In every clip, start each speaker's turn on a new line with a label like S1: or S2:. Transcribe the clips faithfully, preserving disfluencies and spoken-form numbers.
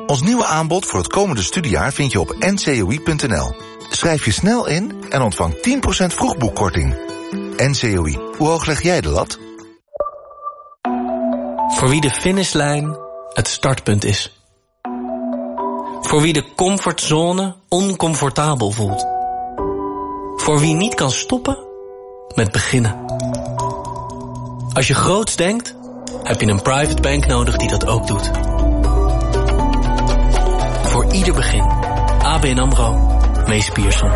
S1: Ons nieuwe aanbod voor het komende studiejaar vind je op n c o i punt n l. Schrijf je snel in en ontvang tien procent vroegboekkorting. N C O I, hoe hoog leg jij de lat?
S2: Voor wie de finishlijn het startpunt is. Voor wie de comfortzone oncomfortabel voelt. Voor wie niet kan stoppen met beginnen. Als je groots denkt, heb je een private bank nodig die dat ook doet. Voor ieder begin. A B N AMRO, Mees Pierson.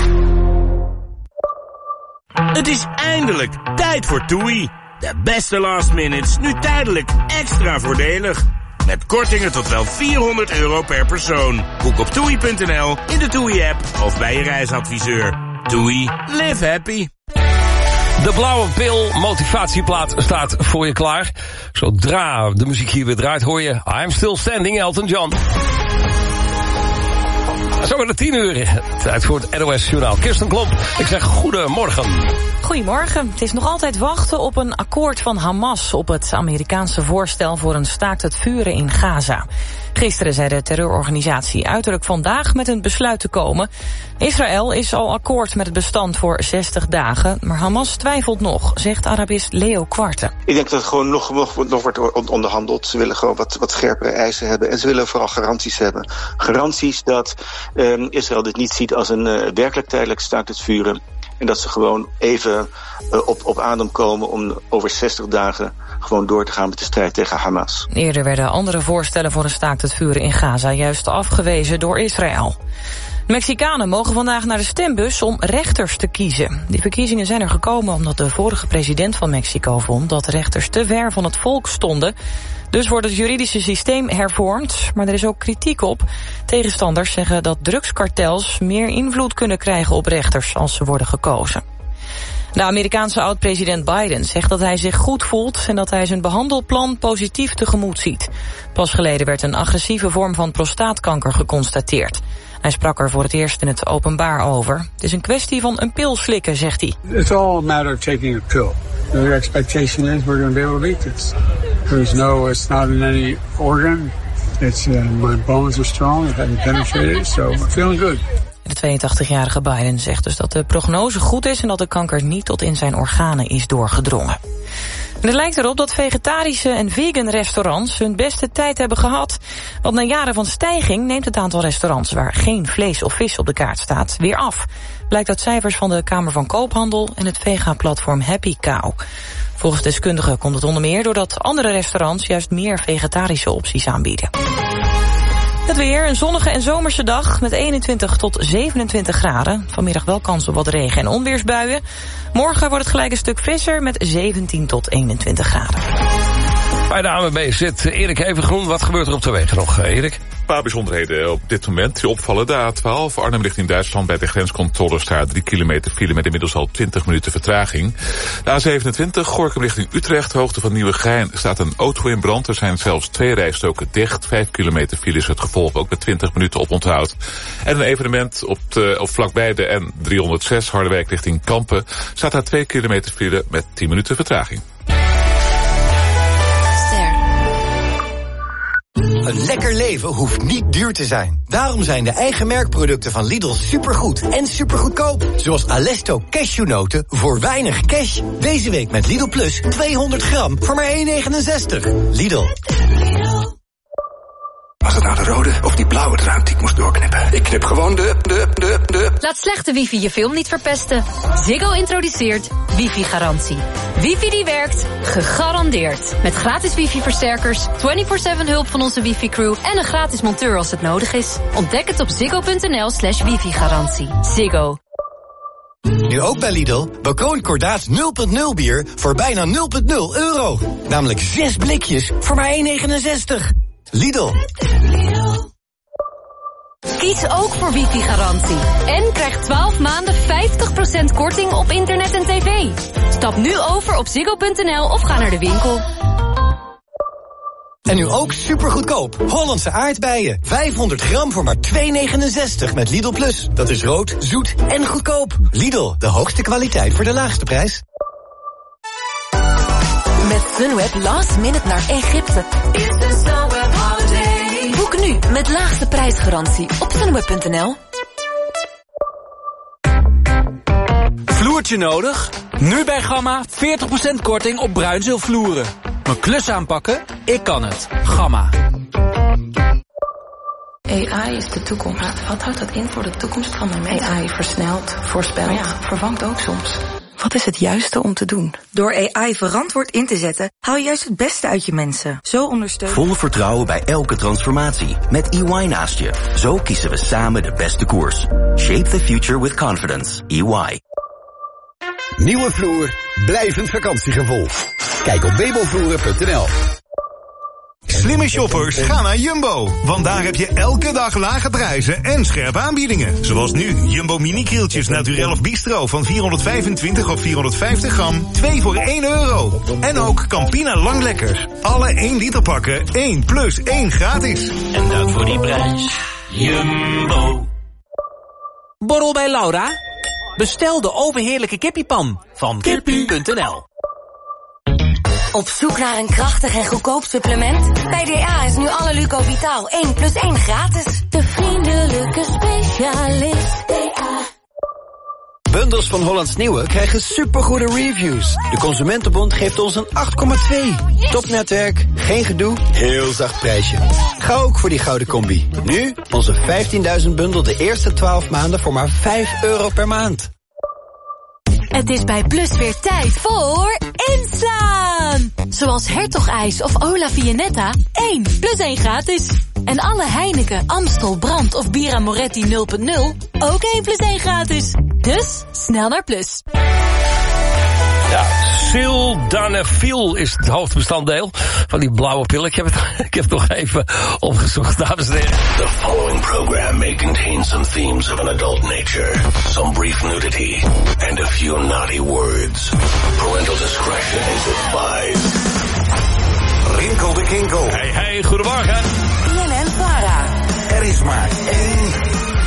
S3: Het is eindelijk tijd voor TUI. De beste last minutes, nu tijdelijk extra voordelig. Met kortingen tot wel vierhonderd euro per persoon. Boek op toei punt n l, in de TUI-app of bij je reisadviseur. TUI, live happy.
S4: De blauwe pil motivatieplaat staat voor je klaar. Zodra de muziek hier weer draait hoor je I'm Still Standing, Elton John. Zo met de tien uur. Tijd voor het N O S Journaal. Kirsten Klomp, ik zeg goedemorgen.
S5: Goedemorgen. Het is nog altijd wachten op een akkoord van Hamas op het Amerikaanse voorstel voor een staakt het vuren in Gaza. Gisteren zei de terreurorganisatie uiterlijk vandaag met een besluit te komen. Israël is al akkoord met het bestand voor zestig dagen, maar Hamas twijfelt nog, zegt Arabist Leo Kwarte.
S6: Ik denk dat het gewoon nog, nog, nog wordt onderhandeld. Ze willen gewoon wat, wat scherpere eisen hebben en ze willen vooral garanties hebben. Garanties dat um, Israël dit niet ziet als een uh, werkelijk tijdelijk staakt het vuren. En dat ze gewoon even uh, op, op adem komen om over zestig dagen gewoon door te gaan met de strijd tegen Hamas.
S5: Eerder werden andere voorstellen voor een staakt het vuren in Gaza juist afgewezen door Israël. Mexicanen mogen vandaag naar de stembus om rechters te kiezen. Die verkiezingen zijn er gekomen omdat de vorige president van Mexico vond dat rechters te ver van het volk stonden. Dus wordt het juridische systeem hervormd, maar er is ook kritiek op. Tegenstanders zeggen dat drugskartels meer invloed kunnen krijgen op rechters als ze worden gekozen. De Amerikaanse oud-president Biden zegt dat hij zich goed voelt en dat hij zijn behandelplan positief tegemoet ziet. Pas geleden werd een agressieve vorm van prostaatkanker geconstateerd. Hij sprak er voor het eerst in het openbaar over. Het is een kwestie van een pil slikken, zegt hij.
S7: It's all a matter of taking a pill. The expectation is we're going to be able to beat this. There's no, it's not in any organ. It's uh, my bones are strong. It hasn't penetrated, so I'm feeling good.
S5: De tweeëntachtigjarige Biden zegt dus dat de prognose goed is en dat de kanker niet tot in zijn organen is doorgedrongen. En het lijkt erop dat vegetarische en vegan restaurants hun beste tijd hebben gehad. Want na jaren van stijging neemt het aantal restaurants waar geen vlees of vis op de kaart staat weer af. Blijkt uit cijfers van de Kamer van Koophandel en het vega-platform Happy Cow. Volgens deskundigen komt het onder meer doordat andere restaurants juist meer vegetarische opties aanbieden. Het weer, een zonnige en zomerse dag met eenentwintig tot zevenentwintig graden. Vanmiddag wel kans op wat regen- en onweersbuien. Morgen wordt het gelijk een stuk frisser met zeventien tot eenentwintig graden.
S4: Bij de A N W B zit Erik Evengroen. Wat gebeurt er op de wegen nog, Erik?
S8: Een paar bijzonderheden op dit moment die opvallen. De A twaalf, Arnhem richting Duitsland, bij de grenscontrole staat drie kilometer file met inmiddels al twintig minuten vertraging. De A zevenentwintig, Gorinchem richting Utrecht, hoogte van Nieuwegein, staat een auto in brand. Er zijn zelfs twee rijstroken dicht. Vijf kilometer file is het gevolg, ook met twintig minuten oponthoud. En een evenement op de, of vlakbij de N driehonderdzes, Harderwijk richting Kampen, staat daar twee kilometer file met tien minuten vertraging.
S9: Een lekker leven hoeft niet duur te zijn. Daarom zijn de eigen merkproducten van Lidl supergoed en supergoedkoop. Zoals Alesto cashewnoten voor weinig cash. Deze week met Lidl Plus tweehonderd gram voor maar één negenenzestig. Lidl.
S10: Was het nou de rode of die blauwe draad die ik moest doorknippen? Ik knip gewoon de, de, de, de...
S11: Laat slechte wifi je film niet verpesten. Ziggo introduceert wifi-garantie. Wifi die werkt, gegarandeerd. Met gratis wifi-versterkers, vierentwintig zeven hulp van onze wifi-crew en een gratis monteur als het nodig is. Ontdek het op ziggo.nl slash wifi-garantie. Ziggo.
S9: Nu ook bij Lidl, Balkoon Kordaat nul punt nul bier voor bijna nul punt nul euro. Namelijk zes blikjes voor maar één negenenzestig. Lidl.
S11: Kies ook voor wifi-garantie. En krijg twaalf maanden vijftig procent korting op internet en tv. Stap nu over op ziggo.nl of ga naar de winkel.
S9: En nu ook supergoedkoop. Hollandse aardbeien. vijfhonderd gram voor maar twee negenenzestig met Lidl Plus. Dat is rood, zoet en goedkoop. Lidl, de hoogste kwaliteit voor de laagste prijs.
S12: Met Sunweb last minute naar Egypte. Boek nu met laagste prijsgarantie op sunweb punt n l.
S13: Vloertje nodig? Nu bij Gamma veertig procent korting op bruinzeelvloeren. Mijn klus aanpakken? Ik kan het. Gamma.
S14: A I is de toekomst. Wat houdt dat in voor de toekomst van de mens? A I versnelt, voorspelt, maar ja, vervangt ook soms. Wat is het juiste om te doen?
S15: Door A I verantwoord in te zetten, haal je juist het beste uit je mensen. Zo ondersteun.
S16: Vol vertrouwen bij elke transformatie. Met E Y naast je. Zo kiezen we samen de beste koers. Shape the future with confidence. E Y.
S17: Nieuwe vloer, blijvend vakantiegevoel. Kijk op meubelvloeren punt n l.
S18: Slimme shoppers, ga naar Jumbo. Want daar heb je elke dag lage prijzen en scherpe aanbiedingen. Zoals nu, Jumbo mini-krieltjes naturel of bistro van vierhonderdvijfentwintig of vierhonderdvijftig gram. twee voor één euro. En ook Campina Lang Lekker. Alle één liter pakken, één plus één gratis.
S2: En dat voor die prijs. Jumbo.
S13: Borrel bij Laura? Bestel de overheerlijke kippiepan van kippie punt n l.
S19: Op zoek naar een krachtig en goedkoop supplement? Bij D A is nu alle Luco Vitaal één plus één gratis. De vriendelijke specialist D A.
S20: Bundels van Hollands Nieuwe krijgen supergoede reviews. De Consumentenbond geeft ons een acht komma twee. Topnetwerk, geen gedoe, heel zacht prijsje. Ga ook voor die gouden combi. Nu onze vijftienduizend bundel de eerste twaalf maanden voor maar vijf euro per maand.
S11: Het is bij Plus weer tijd voor inslaan. Zoals Hertogijs of Ola Vianetta, één plus één gratis. En alle Heineken, Amstel, Brand of Bira Moretti nul punt nul, ook één plus één gratis. Dus, snel naar Plus.
S4: Ja, sildenafil is het hoofdbestanddeel van die blauwe pil. Ik heb het, ik heb het nog even opgezocht, dames en heren.
S21: The following program may contain some themes of an adult nature, some brief nudity, and a few naughty words. Parental discretion is advised.
S18: Rinkel de Kinkel.
S4: Hey, hey, goedemorgen.
S15: B N N Vara.
S18: Er is maar één.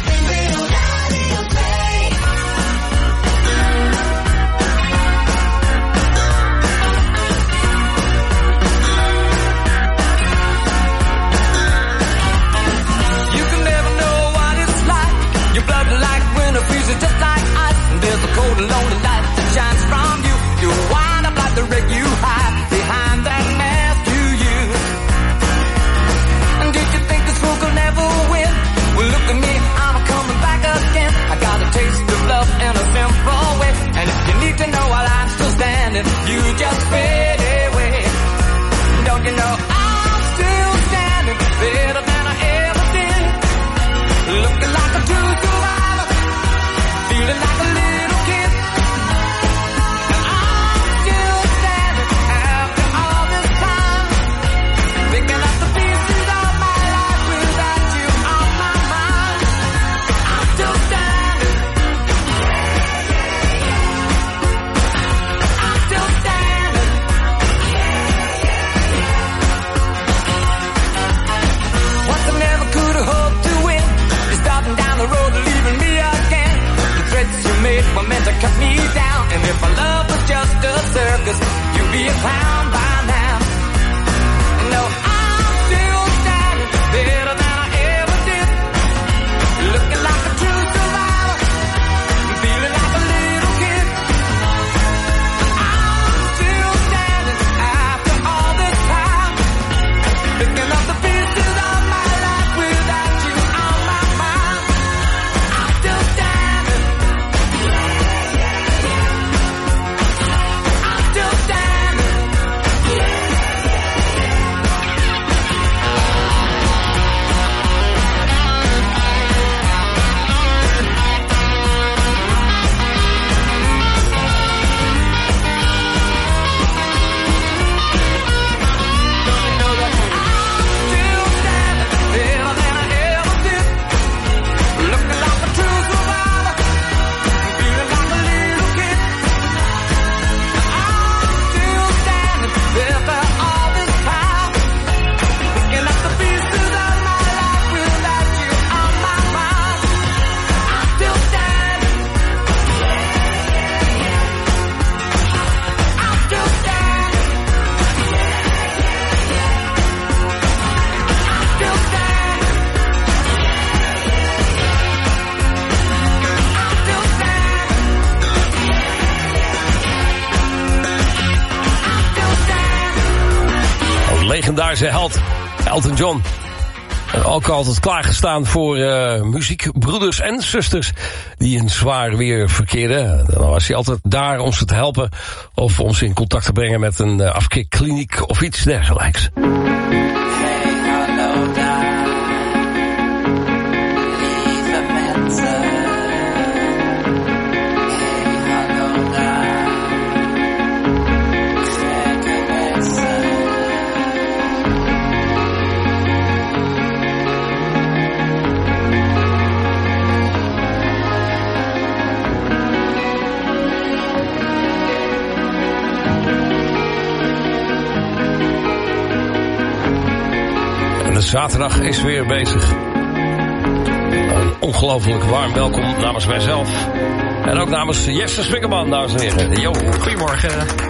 S22: Just like ice, and there's a cold and lonely light that shines from you. You wind up like the wreck you hide behind that mask you use. And did you think this fool could never win? Well, look at me, I'm coming back again. I got a taste of love in a simple way. And if you need to know while I'm still standing, you just fade away. Don't you know I'm still standing better than I ever did? Looking like a true survivor, feeling like a little kid. And I'm still standing after all this time, picking up the pieces of my life without you on my mind. I'm still standing. I'm still standing. Once I never could have hoped to win. You're starting down the road, leaving me again. Threats you made were meant to cut me down. And if our love was just a circus, you'd be a clown by now. No, I'm still standing better than I ever did. Looking like a true survivor, feeling like a little kid. I'm still standing after all this time, picking up the pieces of my life without you on my mind. I'm still standing. I'm still standing.
S4: deze held, Elton John. En ook altijd klaargestaan voor uh, muziekbroeders en zusters die in zwaar weer verkeerden. Dan was hij altijd daar om ze te helpen of om ze in contact te brengen met een uh, afkikkliniek of iets dergelijks. De zaterdag is weer bezig. Een ongelooflijk warm welkom namens mijzelf. En ook namens Jesse Spikkerman, dames en heren. Yo.
S1: Goedemorgen.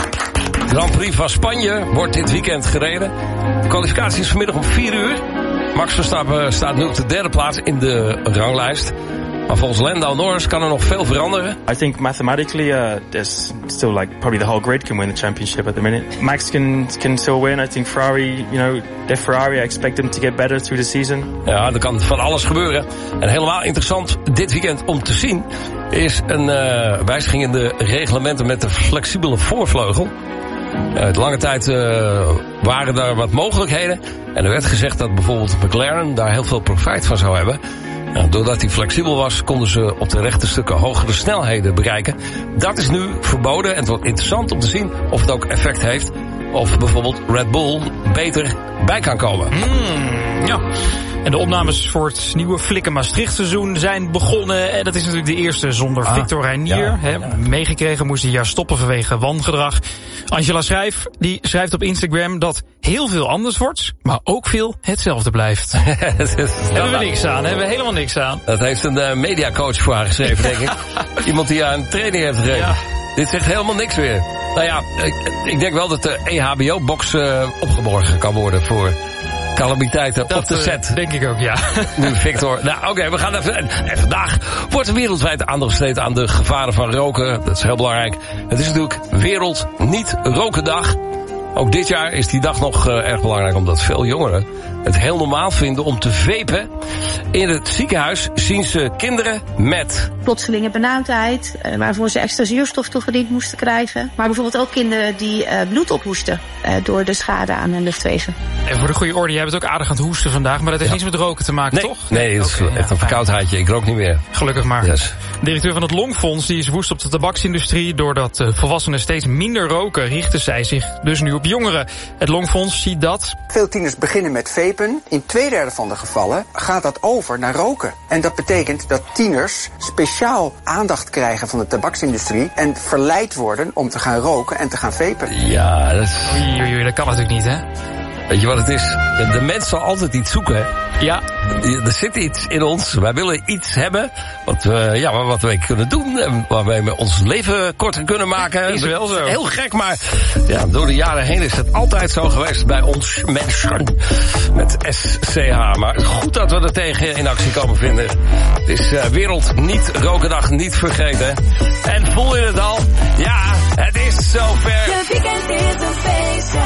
S4: Grand Prix van Spanje wordt dit weekend gereden. De kwalificatie is vanmiddag om vier uur. Max Verstappen staat nu op de derde plaats in de ranglijst. Maar volgens Lando Norris kan er nog veel veranderen.
S1: I think mathematically, uh, there's still like probably the whole grid can win the championship at the minute. Max can can still win. I think Ferrari, you know, they're Ferrari. I expect them to get better through the season.
S4: Ja, er kan van alles gebeuren. En helemaal interessant dit weekend om te zien is een uh, wijziging in de reglementen met de flexibele voorvleugel. Uh, de lange tijd uh, waren daar wat mogelijkheden. En er werd gezegd dat bijvoorbeeld McLaren daar heel veel profijt van zou hebben. Nou, doordat hij flexibel was, konden ze op de rechte stukken hogere snelheden bereiken. Dat is nu verboden en het wordt interessant om te zien of het ook effect heeft. Of bijvoorbeeld Red Bull beter bij kan komen.
S1: Mm, ja. En de opnames voor het nieuwe Flikken Maastricht seizoen zijn begonnen. En dat is natuurlijk de eerste zonder ah, Victor Reinier. Ja, hè, ja. Meegekregen moest hij jaar stoppen vanwege wangedrag. Angela Schrijf die schrijft op Instagram dat heel veel anders wordt, maar ook veel hetzelfde blijft. Hebben we niks aan, hebben we helemaal niks aan.
S4: Dat heeft een uh, mediacoach voor haar geschreven, denk ik. Iemand die haar een training heeft gegeven. Ja. Dit zegt helemaal niks weer. Nou ja, ik, ik denk wel dat de E H B O-box uh, opgeborgen kan worden voor calamiteiten
S1: dat,
S4: op de set.
S1: Uh, denk ik ook, ja.
S4: Nu Victor. Nou, oké, okay, we gaan even. En vandaag wordt er wereldwijd aandacht besteed aan de gevaren van roken. Dat is heel belangrijk. Het is natuurlijk Wereld Niet Roken Dag. Ook dit jaar is die dag nog uh, erg belangrijk, omdat veel jongeren het heel normaal vinden om te vapen. In het ziekenhuis zien ze kinderen met
S3: plotselinge benauwdheid, uh, waarvoor ze extra zuurstof toegediend moesten krijgen. Maar bijvoorbeeld ook kinderen die uh, bloed ophoesten uh, door de schade aan hun luchtwegen.
S1: En voor de goede orde, jij bent ook aardig aan het hoesten vandaag, maar dat heeft ja. niets met roken te maken,
S4: nee,
S1: toch?
S4: Nee, dat is okay, echt ja, een verkoudheidje. Ik rook niet meer.
S1: Gelukkig maar.
S4: Yes.
S1: De directeur van het Longfonds die is woest op de tabaksindustrie. Doordat uh, volwassenen steeds minder roken, richten zij zich dus nu op jongeren. Het Longfonds ziet dat
S23: veel tieners beginnen met vapen. In twee derde van de gevallen gaat dat over naar roken. En dat betekent dat tieners speciaal aandacht krijgen van de tabaksindustrie en verleid worden om te gaan roken en te gaan vapen.
S4: Ja, dat is...
S1: Oei, oei, oei, dat kan natuurlijk niet, hè?
S4: Weet je wat het is? De, de mens zal altijd iets zoeken, hè?
S1: Ja.
S4: Er zit iets in ons. Wij willen iets hebben wat we, ja, wat we kunnen doen. En waarbij we ons leven korter kunnen maken.
S1: Is wel zo.
S4: Heel gek, maar ja, door de jaren heen is het altijd zo geweest bij ons mensen. Met S C H. Maar goed dat we er tegen in actie komen vinden. Het is uh, Wereld Niet Roken Dag, niet vergeten. En voel je het al? Ja, het is zover.
S22: Je weekend is een feestje.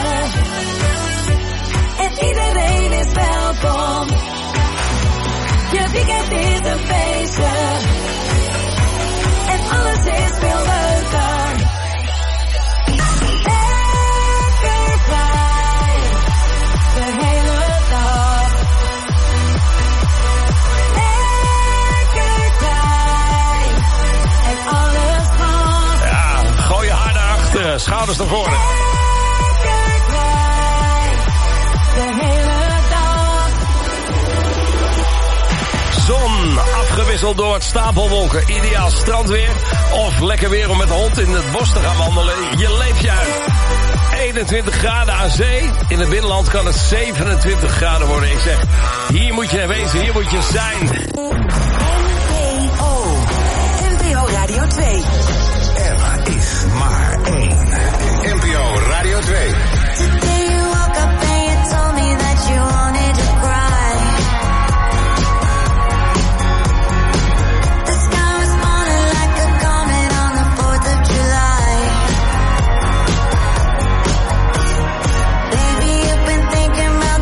S22: En iedereen is welkom. Je weekend is een feestje. En alles is veel leuker. Lekker vrij. De hele dag. Lekker vrij. En alles mag.
S4: Ja, gooi je haar naar achteren, schouders naar voren.
S22: Lekker vrij. De hele dag.
S4: Zon, afgewisseld door het stapelwolken. Ideaal strandweer. Of lekker weer om met de hond in het bos te gaan wandelen. Je leeft je uit. eenentwintig graden aan zee. In het binnenland kan het zevenentwintig graden worden. Ik zeg, hier moet je wezen, hier moet je zijn.
S12: N P O. N P O Radio twee.
S18: Er is maar één. N P O Radio twee.
S22: Today you woke up and you told me that you wanted to cry. The sky was falling like a comet on the fourth of July. Baby, you've been thinking about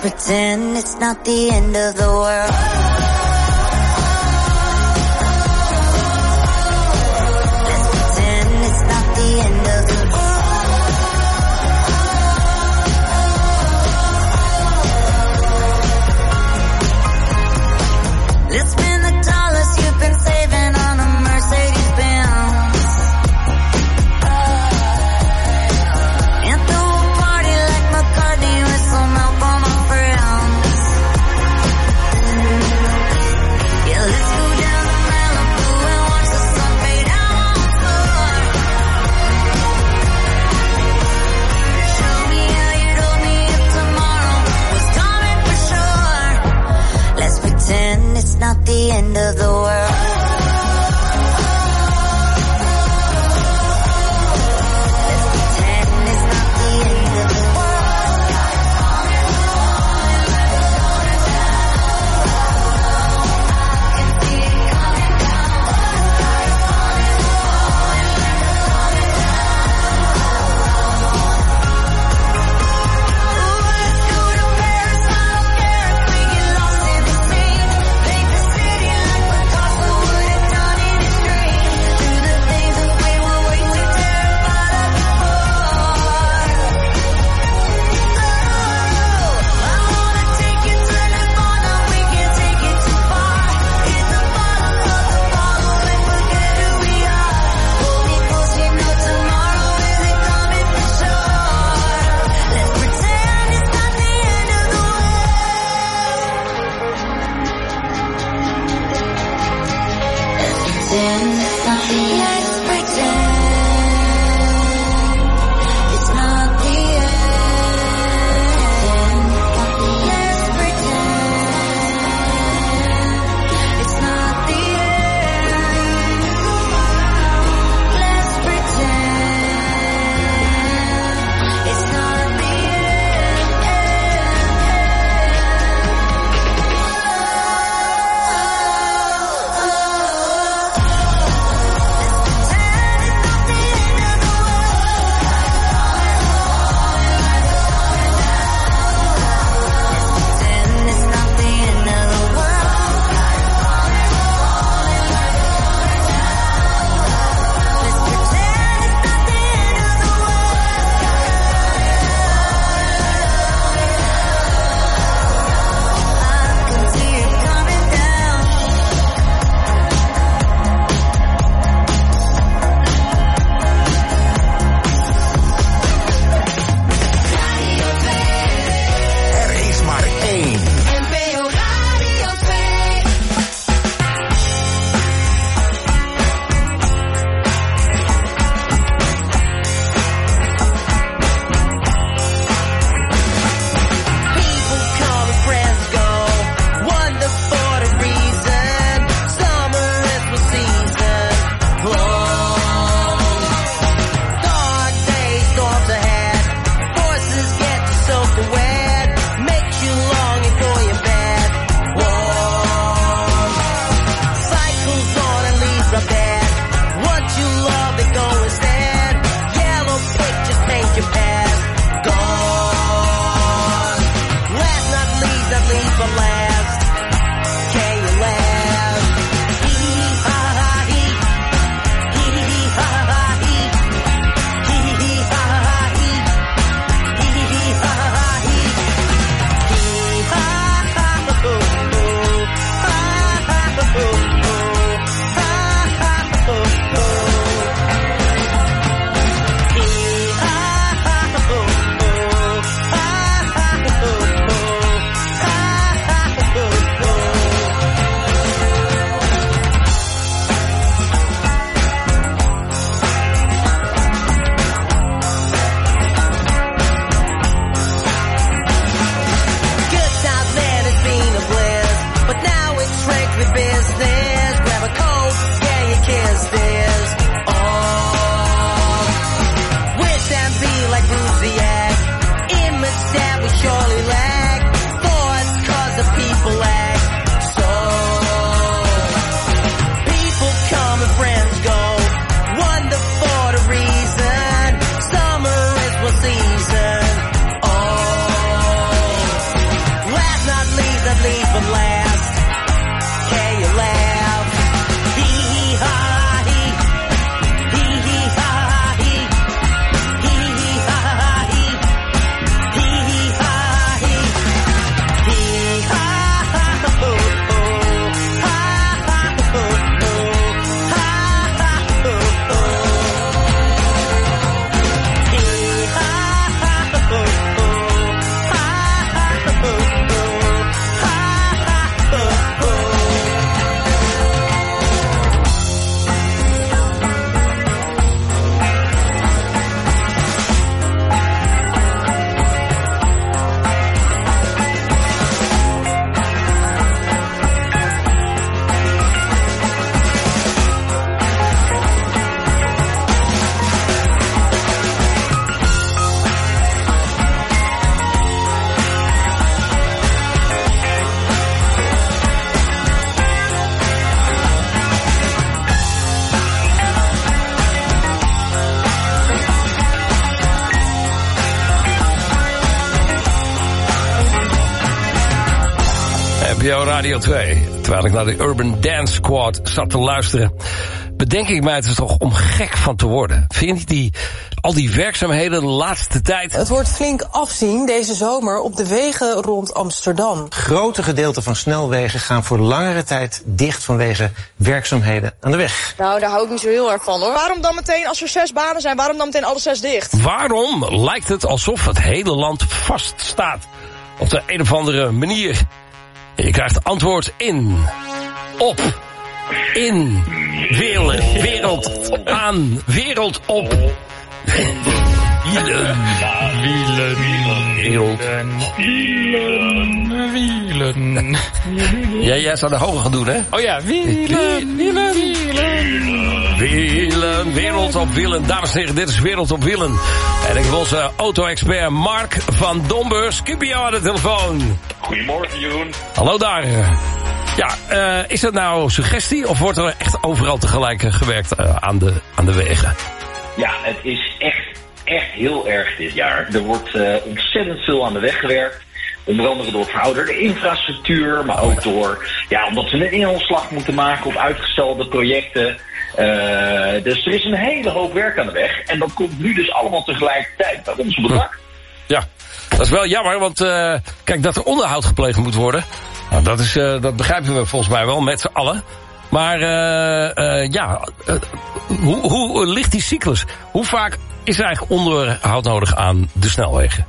S19: pretend it's not the end of the world. Let's pretend it's not the end of the world. Let's spend the dollars you've been saving on a Mercedes Benz. And throw a party like McCartney with some help from my friends. Yeah, let's go down to Malibu and watch the sun fade out on the floor. Show me how you told me if tomorrow was coming for sure. Let's pretend it's not the end of the world.
S4: P O Radio twee. Terwijl ik naar de Urban Dance Squad zat te luisteren, bedenk ik mij het er toch om gek van te worden. Vind je niet die, al die werkzaamheden de laatste tijd?
S5: Het wordt flink afzien deze zomer op de wegen rond Amsterdam.
S6: Grote gedeelten van snelwegen gaan voor langere tijd dicht vanwege werkzaamheden aan de weg.
S5: Nou, daar hou ik niet zo heel erg van, hoor. Waarom dan meteen, als er zes banen zijn, waarom dan meteen alle zes dicht?
S4: Waarom lijkt het alsof het hele land vaststaat? Op de een of andere manier. Je krijgt antwoord in, op, in, wereld, wereld, aan, wereld, op. Wielen, wielen, wereld.
S1: Wielen, wielen.
S4: Ja, jij zou de hoger gaan doen, hè?
S1: Oh ja, wielen, wielen, wielen.
S4: Wielen, wereld op wielen. Dames en heren, dit is Wereld op Wielen. En ik heb onze auto-expert Mark van Dombeurs Scipio aan de telefoon.
S7: Goedemorgen, Jeroen.
S4: Hallo daar. Ja, uh, is dat nou suggestie of wordt er echt overal tegelijk gewerkt uh, aan, de, aan de wegen?
S7: Ja, het is echt, echt heel erg dit jaar. Er wordt uh, ontzettend veel aan de weg gewerkt. Onder andere door verouderde infrastructuur, maar ook door, ja, omdat we een inhaalslag moeten maken op uitgestelde projecten. Uh, dus er is een hele hoop werk aan de weg. En dat komt nu dus allemaal tegelijkertijd bij ons op het dak.
S4: Ja, dat is wel jammer, want uh, kijk, dat er onderhoud gepleegd moet worden, nou, dat, is, uh, dat begrijpen we volgens mij wel met z'n allen. Maar uh, uh, ja, uh, hoe, hoe ligt die cyclus? Hoe vaak is er eigenlijk onderhoud nodig aan de snelwegen?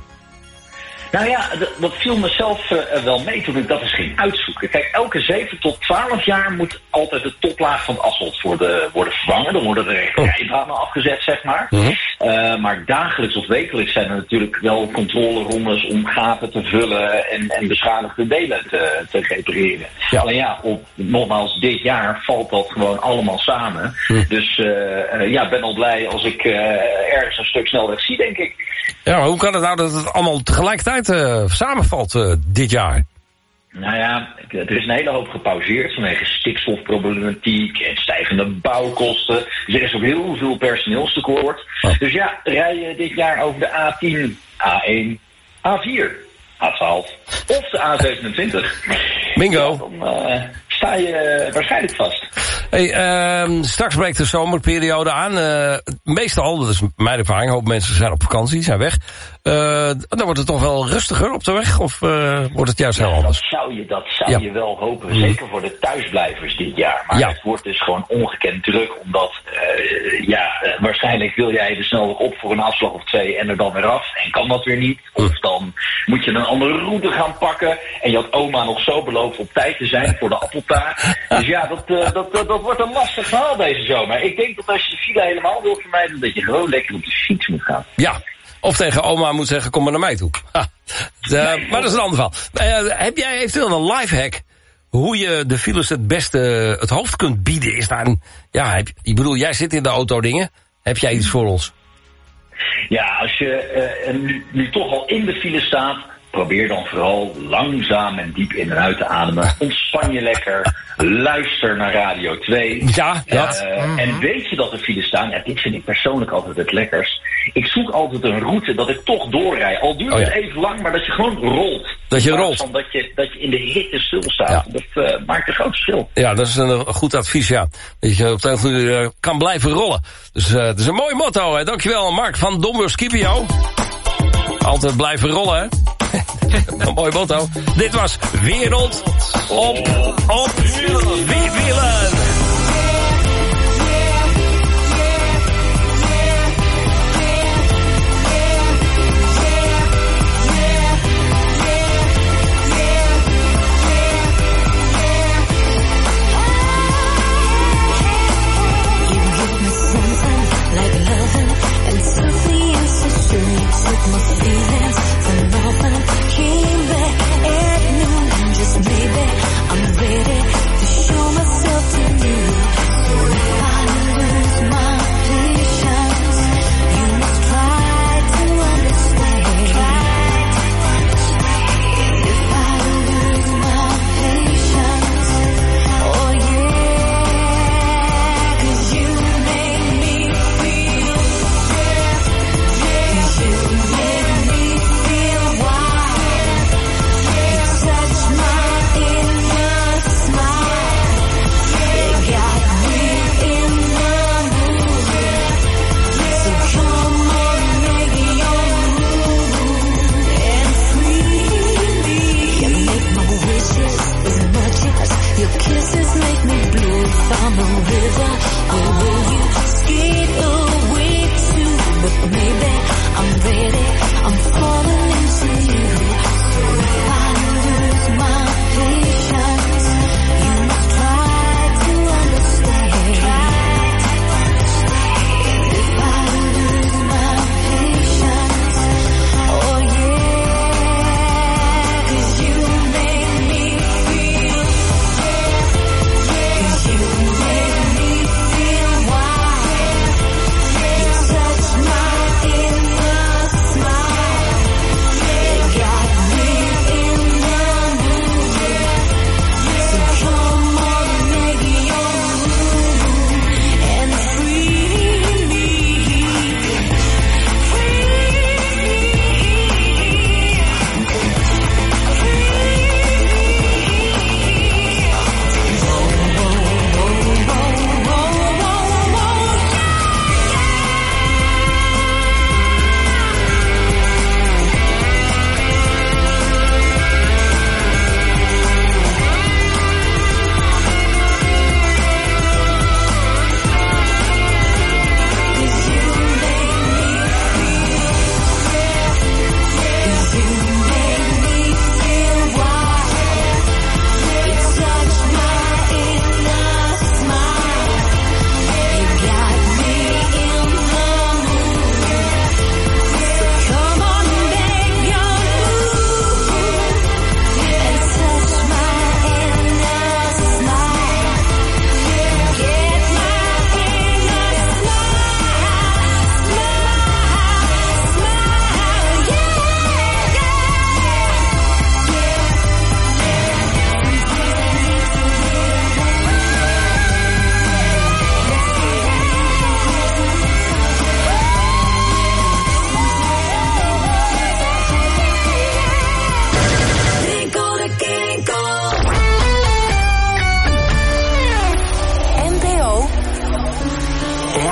S7: Nou ja, d- dat viel mezelf uh, wel mee toen ik dat eens ging uitzoeken. Kijk, elke zeven tot twaalf jaar moet altijd de toplaag van het asfalt worden, worden vervangen. Dan worden er rijbanen afgezet, zeg maar. Uh-huh. Uh, maar dagelijks of wekelijks zijn er natuurlijk wel controlerondes om gaten te vullen en, en beschadigde delen te, te repareren. Ja. Alleen ja, op, nogmaals, dit jaar valt dat gewoon allemaal samen. Uh-huh. Dus uh, uh, ja, ben al blij als ik uh, ergens een stuk snelweg zie, denk ik.
S4: Ja, maar hoe kan het nou dat het allemaal tegelijkertijd uh, samenvalt uh, dit jaar?
S7: Nou ja, er is een hele hoop gepauzeerd vanwege stikstofproblematiek en stijgende bouwkosten. Dus er is ook heel veel personeelstekort. Oh. Dus ja, rij je dit jaar over de A tien, A één, A vier, A twaalf of de A zevenentwintig.
S4: Bingo.
S7: Ja, dan uh, sta je waarschijnlijk vast.
S4: Hey, uh, straks breekt de zomerperiode aan. Uh, meestal, dat is mijn ervaring, een hoop mensen zijn op vakantie, zijn weg. Uh, dan wordt het toch wel rustiger op de weg? Of uh, wordt het juist heel
S7: ja,
S4: anders?
S7: Dat zou je, dat zou
S4: ja.
S7: je wel hopen. Zeker voor de thuisblijvers dit jaar. Maar ja. het wordt dus gewoon ongekend druk. Omdat, uh, ja, uh, waarschijnlijk wil jij de snelweg op voor een afslag of twee en er dan weer af. En kan dat weer niet. Of dan moet je een andere route gaan pakken. En je had oma nog zo beloofd op tijd te zijn voor de appeltaart. Dus ja, dat, uh, dat, dat, dat wordt een lastig verhaal deze zomer. Ik denk dat als je de file helemaal wil vermijden, dat je gewoon lekker op de fiets moet gaan.
S4: Ja. Of tegen oma moet zeggen, kom maar naar mij toe. Ha. De, nee, maar dat is een ander verhaal. Uh, heb jij eventueel een lifehack hoe je de files het beste het hoofd kunt bieden? Is daar een, ja, heb, ik bedoel, jij zit in de auto dingen. Heb jij iets voor ons?
S7: Ja, als je uh, nu, nu toch al in de file staat, probeer dan vooral langzaam en diep in en uit te ademen. Ontspan je lekker. Luister naar Radio twee.
S4: Ja, dat.
S7: Uh, mm-hmm. En weet je dat er files staan? Ja, dit vind ik persoonlijk altijd het lekkers. Ik zoek altijd een route dat ik toch doorrijd. Al duurt oh, ja. het even lang, maar dat je gewoon rolt.
S4: Dat je rolt.
S7: Van dat, je, dat je in de hitte stilstaat. Ja. Dat uh, maakt een groot verschil.
S4: Ja, dat is een goed advies, ja. Dat je op de hele uh, kan blijven rollen. Dus uh, dat is een mooi motto, hè. Dankjewel, Mark van Dombeurs Scipio. Altijd blijven rollen, hè. Een mooi motto. Dit was Wereld op, op Wielen.
S22: Came back at noon, just maybe I'm ready to show myself to you.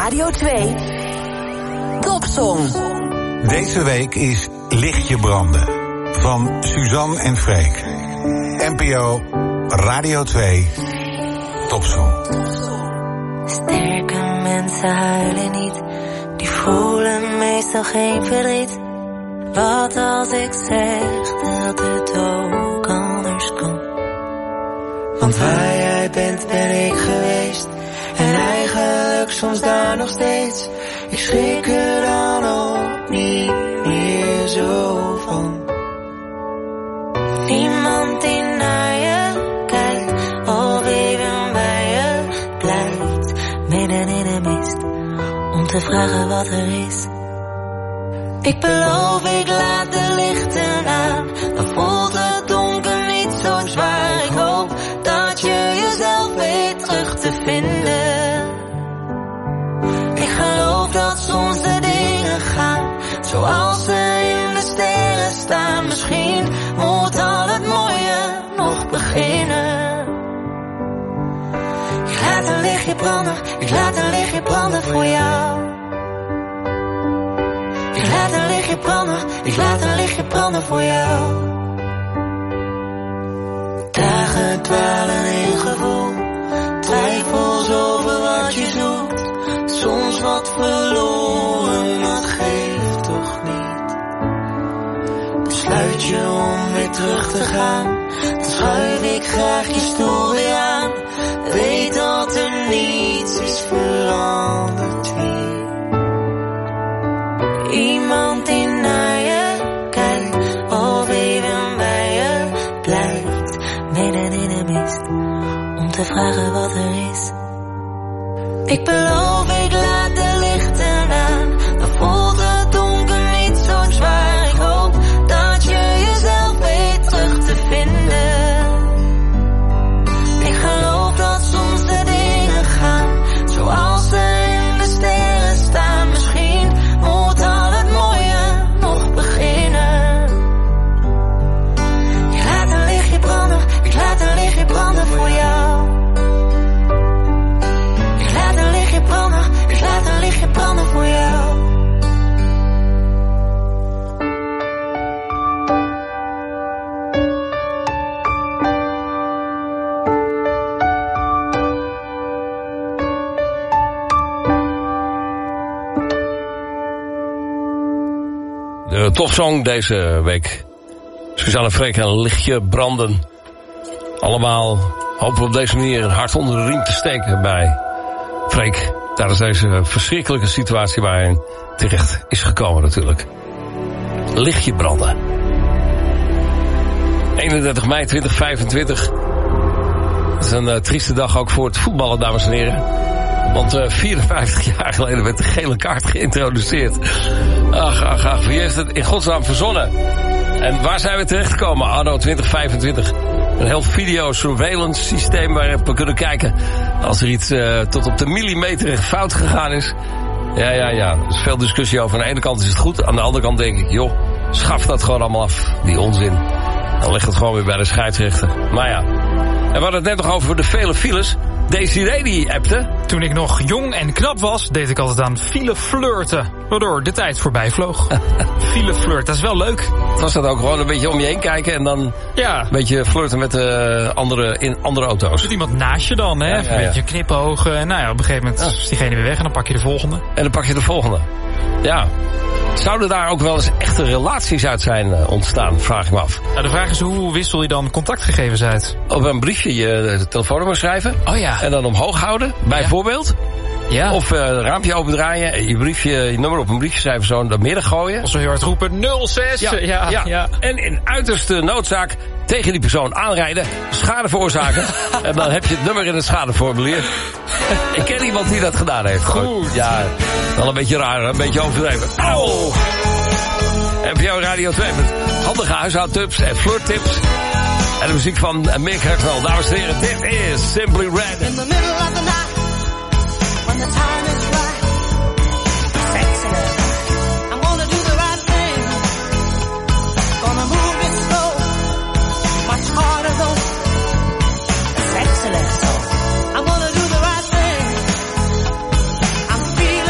S12: Radio twee Topsong.
S8: Deze week is Lichtje branden van Suzanne en Freek. N P O Radio twee Topsong.
S9: Sterke mensen huilen niet, die voelen meestal geen verdriet. Wat als ik zeg dat het ook anders kan? Want waar jij bent ben ik geweest, en eigenlijk soms daar nog steeds. Ik schrik er dan ook niet meer zo van. Niemand die naar je kijkt, of even bij je blijft. Midden in de mist, om te vragen wat er is. Ik beloof, ik laat de lichten aan, dan voelt het donker niet zo zwaar. Ik hoop dat je jezelf weet terug te vinden. Ik geloof dat soms de dingen gaan zoals ze in de sterren staan. Misschien moet al het mooie nog beginnen. Ik laat een lichtje branden, ik laat een lichtje branden voor jou. Ik laat een lichtje branden, ik laat een lichtje branden voor jou. Dagen dwalen in gevoel, twijfels over wat je zoekt. Soms wat verloren, dat geeft toch niet. Besluit je om weer terug te gaan, dan schuif ik graag je stoel weer aan. Weet dat er niets is veranderd hier. Iemand die naar je kijkt, of even bij je blijft. Midden in de mist, om te vragen wat er is. Ik beloof, ik laat de lichten aan, dan voelt het donker niet zo zwaar. Ik hoop dat je jezelf weet terug te vinden. Ik geloof dat soms de dingen gaan zoals ze in de sterren staan. Misschien moet al het mooie nog beginnen. Ik laat een lichtje branden, ik laat een lichtje branden voor jou. Ik laat een lichtje branden, ik laat een lichtje branden voor jou.
S4: De topsong deze week. Suzanne en Freek, een lichtje branden. Allemaal hopen we op deze manier een hart onder de riem te steken bij Freek. Tijdens deze verschrikkelijke situatie waar hij terecht is gekomen natuurlijk. Lichtje branden. eenendertig mei tweeduizend vijfentwintig. Het is een uh, trieste dag ook voor het voetballen, dames en heren. Want uh, vierenvijftig jaar geleden werd de gele kaart geïntroduceerd. Ach, ach, ach, wie heeft het in godsnaam verzonnen? En waar zijn we terechtgekomen? Anno twintig vijfentwintig. Een heel video surveillance systeem waarop we kunnen kijken als er iets uh, tot op de millimeter fout gegaan is. Ja, ja, ja. Er is veel discussie over. Aan de ene kant is het goed. Aan de andere kant denk ik, joh, schaf dat gewoon allemaal af. Die onzin. Dan ligt het gewoon weer bij de scheidsrechter. Maar ja. En we hadden het net nog over de vele files. Desiree die appte.
S1: Toen ik nog jong en knap was, deed ik altijd aan file flirten. Waardoor de tijd voorbij vloog. File flirt, dat is wel leuk.
S4: Was dat ook gewoon een beetje om je heen kijken en dan
S1: ja.
S4: een beetje flirten met uh, andere, in andere auto's.
S1: Zit iemand naast je dan, hè? Ja, ja, ja. Een beetje knipogen. En nou ja, op een gegeven moment ja. is diegene weer weg en dan pak je de volgende.
S4: En dan pak je de volgende. Ja. Zouden daar ook wel eens echte relaties uit zijn uh, ontstaan, vraag ik me af.
S1: Nou, de vraag is, hoe wissel je dan contactgegevens uit?
S4: Op een briefje je telefoonnummer schrijven.
S1: Oh ja.
S4: En dan omhoog houden, bijvoorbeeld.
S1: Ja.
S4: Of uh, een raampje opendraaien, je, briefje, je nummer op een briefje schrijven, zo naar midden gooien.
S1: Of zo heel hard roepen, nul zes.
S4: Ja, ja, ja. ja. En in uiterste noodzaak tegen die persoon aanrijden, schade veroorzaken. En dan heb je het nummer in het schadeformulier. Ik ken iemand die dat gedaan heeft.
S1: Goed.
S4: Ja, wel een beetje raar, een beetje overdreven. Auw! N P O Radio twee met handige huishoudtips en flirttips. En de muziek van Mick Hucknall. Dames en heren, dit is Simply Red.
S22: In the middle of the night, when the time is right, sexy, I'm gonna do the right thing. Gonna move it slow, much harder though. Sexy, so I'm gonna do the right thing. I'm feeling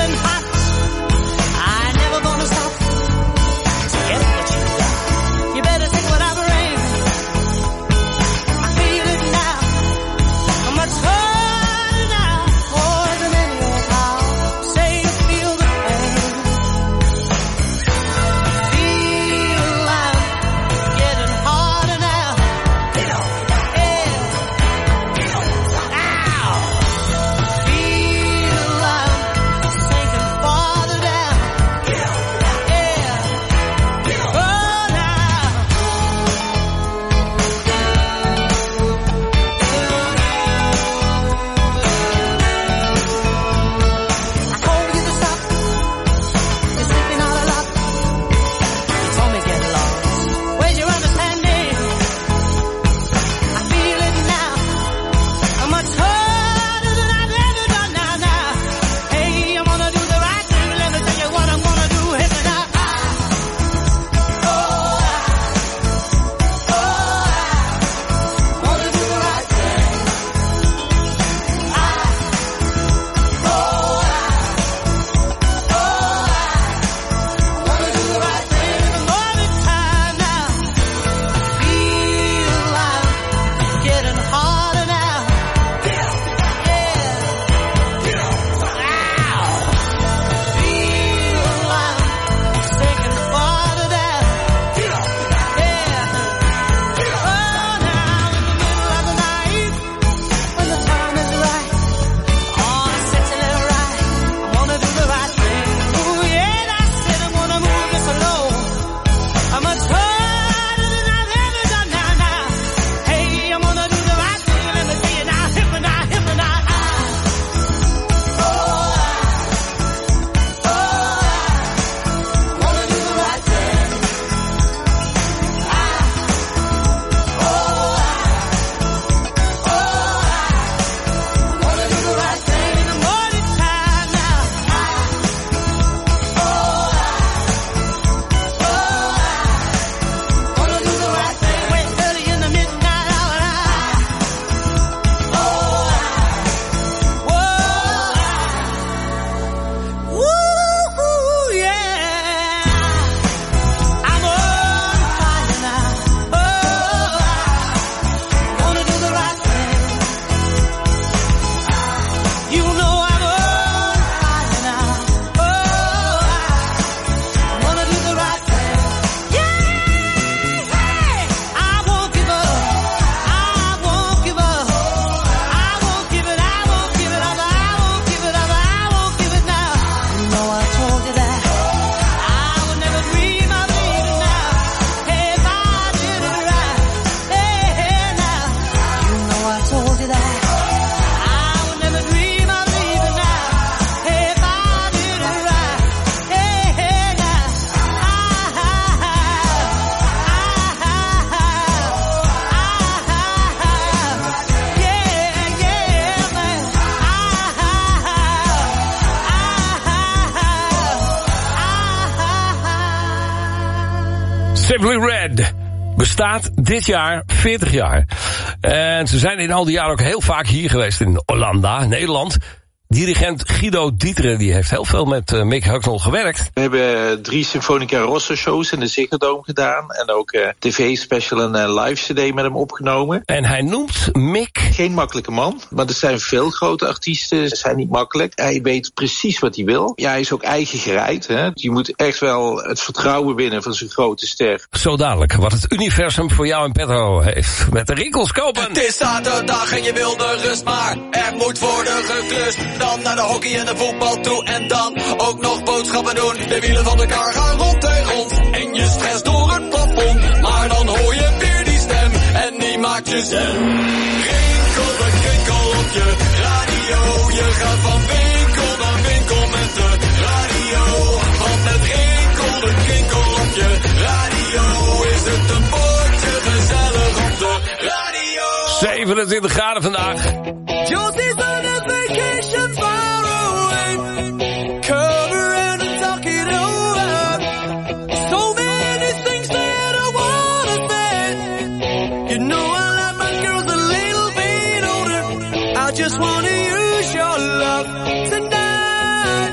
S4: Simply Red bestaat dit jaar veertig jaar. En ze zijn in al die jaren ook heel vaak hier geweest in Hollanda, Nederland. Dirigent Guido Dieteren die heeft heel veel met uh, Mick Hucknall gewerkt.
S10: We hebben drie Sinfonica Rosso shows in de Ziggo Dome gedaan. En ook uh, tv-special en uh, live cd met hem opgenomen.
S4: En hij noemt Mick...
S10: Geen makkelijke man, maar er zijn veel grote artiesten. Ze zijn niet makkelijk. Hij weet precies wat hij wil. Ja, hij is ook eigen gereid. Hè? Je moet echt wel het vertrouwen winnen van zijn grote ster.
S4: Zo dadelijk wat het universum voor jou en Petro heeft. Met de Rinkels kopen.
S14: Het is zaterdag en je wil de rust, maar er moet worden geklust. Dan naar de hockey en de voetbal toe en dan ook nog boodschappen doen. De wielen van de kar gaan rond en rond en je stress door het plafond. Maar dan hoor je weer die stem en die maakt je stem. Rinkel de kinkel op je radio. Je gaat van winkel naar winkel met de radio. Want met Rinkel de kinkel op je radio is het een potje gezellig op de radio.
S4: zevenentwintig graden vandaag.
S14: Josie's on a vacation far away. Cover and talk it over. So many things that I wanna say. You know I like my girls a little bit older. I just wanna use your love tonight.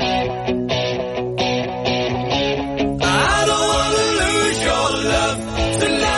S14: I don't wanna lose your love tonight.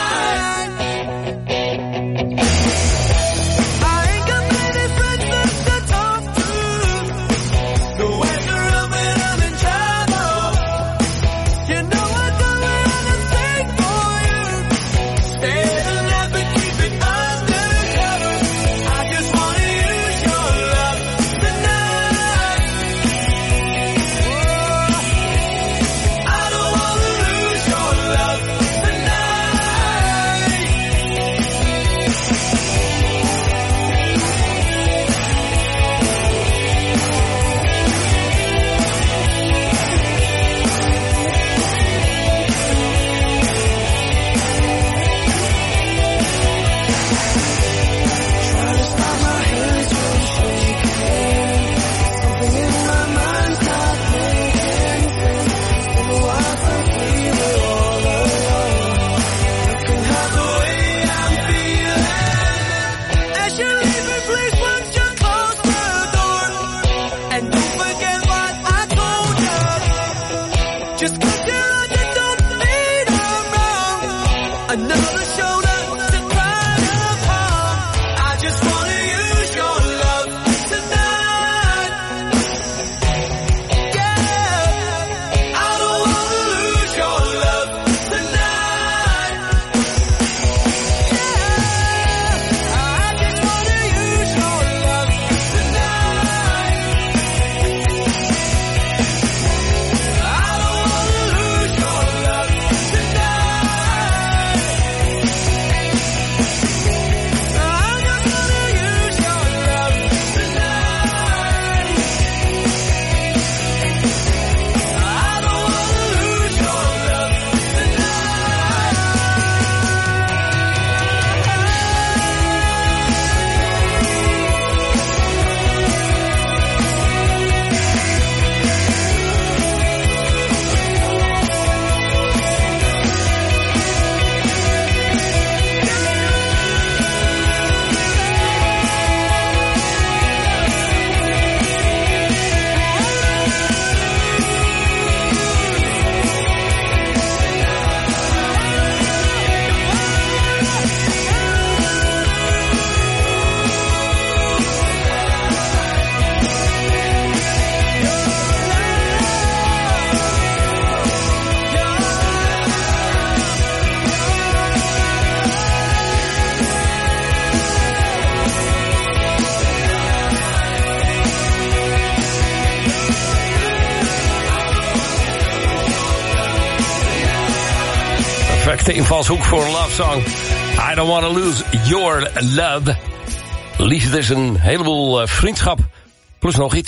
S4: Perfecte invalshoek voor een love song. I don't want to lose your love. Liefde is een heleboel uh, vriendschap. Plus nog iets.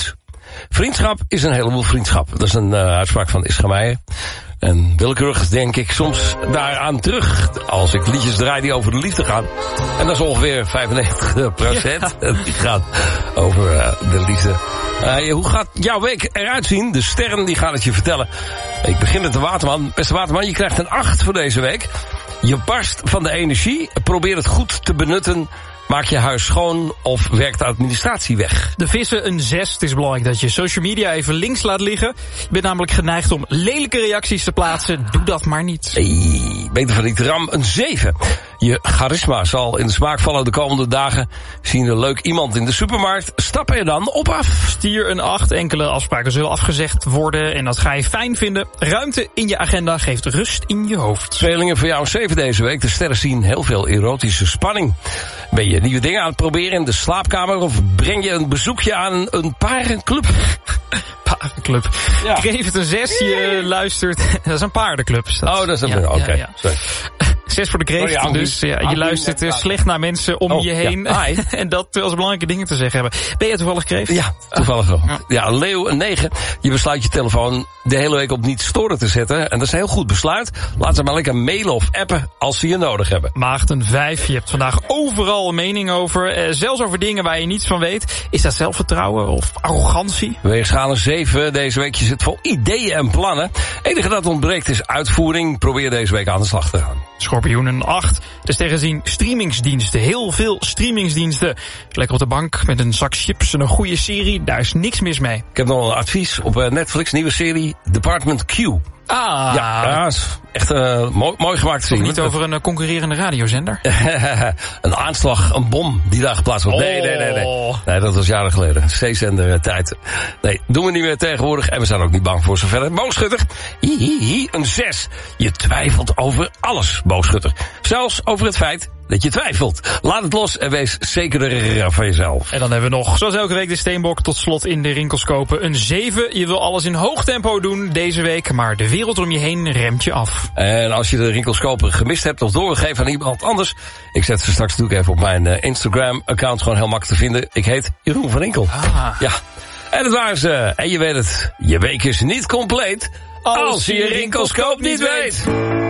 S4: Vriendschap is een heleboel vriendschap. Dat is een uh, uitspraak van Ischa Meijer. En willekeurig denk ik soms daaraan terug als ik liedjes draai die over de liefde gaan. En dat is ongeveer vijfennegentig procent. Ja. Die gaat over uh, de liefde. Uh, hoe gaat jouw week eruit zien? De sterren die gaan het je vertellen. Ik begin met de Waterman. Beste Waterman, je krijgt een acht voor deze week. Je barst van de energie. Probeer het goed te benutten. Maak je huis schoon of werkt de administratie weg?
S1: De vissen een zes. Het is belangrijk dat je social media even links laat liggen. Je bent namelijk geneigd om lelijke reacties te plaatsen. Doe dat maar niet.
S4: Hey, beter van niet ram een zeven. Je charisma zal in de smaak vallen de komende dagen. Zie je een leuk iemand in de supermarkt, stap er dan op af.
S1: Stier een acht. Enkele afspraken zullen afgezegd worden en dat ga je fijn vinden. Ruimte in je agenda geeft rust in je hoofd.
S4: Tweelingen voor jou een zeven deze week. De sterren zien heel veel erotische spanning. Ben je nieuwe dingen aan het proberen in de slaapkamer of breng je een bezoekje aan een parenclub?
S1: Paardenclub. Ja. Ik geef het een zes. Je luistert. Dat is een paardenclub. Dat...
S4: Oh, dat is een ja, Oké. Okay. Ja, ja.
S1: Zes voor de kreeft. Oh, ja, dus ja, je luistert ja, slecht naar mensen om oh, je heen. Ja. En dat terwijl ze belangrijke dingen te zeggen hebben. Ben jij toevallig kreeft?
S4: Ja, toevallig wel. Ja, ja leeuw een negen. Je besluit je telefoon de hele week op niet storen te zetten. En dat is een heel goed besluit. Laat ze maar lekker mailen of appen als ze je nodig hebben.
S1: Maagd een vijf. Je hebt vandaag overal een mening over. Eh, zelfs over dingen waar je niets van weet. Is dat zelfvertrouwen of arrogantie?
S4: Weegschaal een zeven. Deze week je zit vol ideeën en plannen. Het enige dat ontbreekt is uitvoering. Probeer deze week aan de slag te gaan.
S1: Schorpioen een acht. De sterren zien streamingsdiensten. Heel veel streamingsdiensten. Lekker op de bank met een zak chips en een goede serie. Daar is niks mis mee.
S4: Ik heb nog een advies op Netflix. Nieuwe serie Department Q.
S1: Ah.
S4: Ja, ja is echt uh, mooi, mooi gemaakt te zien.
S1: Niet over een uh, concurrerende radiozender?
S4: Een aanslag, een bom die daar geplaatst wordt. Nee, nee, nee, nee. Nee, dat was jaren geleden. C-zender uh, tijd. Nee, doen we niet meer tegenwoordig. En we zijn ook niet bang voor zover. Boogschutter, hi, hi, hi, een zes. Je twijfelt over alles, boogschutter. Zelfs over het feit dat je twijfelt. Laat het los en wees zekerder van jezelf.
S1: En dan hebben we nog, zoals elke week, de Steenbok tot slot in de rinkelskopen. Een zeven. Je wil alles in hoog tempo doen deze week, maar de wereld om je heen remt je af.
S4: En als je de rinkelskopen gemist hebt of doorgegeven aan iemand anders, ik zet ze straks natuurlijk even op mijn uh, Instagram-account, gewoon heel makkelijk te vinden. Ik heet Jeroen van Rinkel.
S1: Ah.
S4: Ja. En dat waren ze. En je weet het, je week is niet compleet als, als je je rinkelskoop niet weet.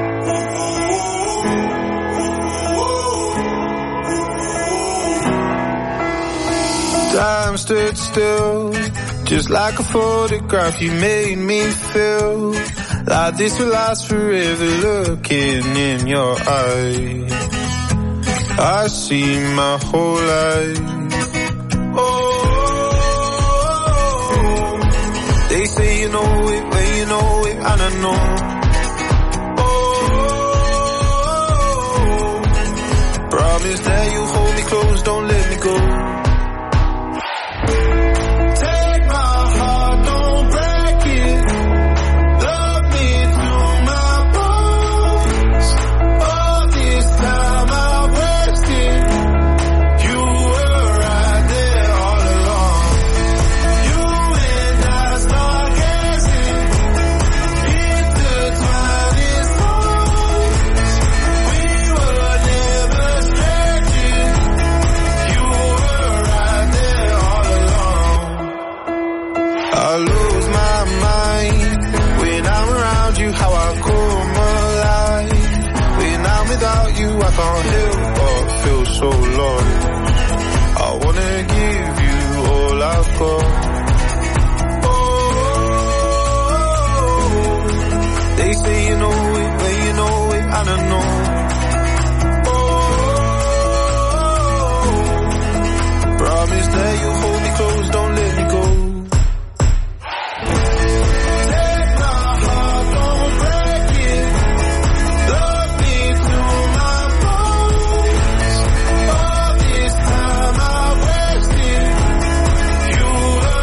S2: Time stood still, just like a photograph. You made me feel like this will last forever. Looking in your eyes, I see my whole life. Oh, they say you know it when you know it, and I know. Oh, promise that you hold me close, don't let me go. I can't help but feel so lost. I wanna give you all I've got. Oh, they say you know it when you know it, and I know. Oh, promise that you'll hold me close, don't let me go. You were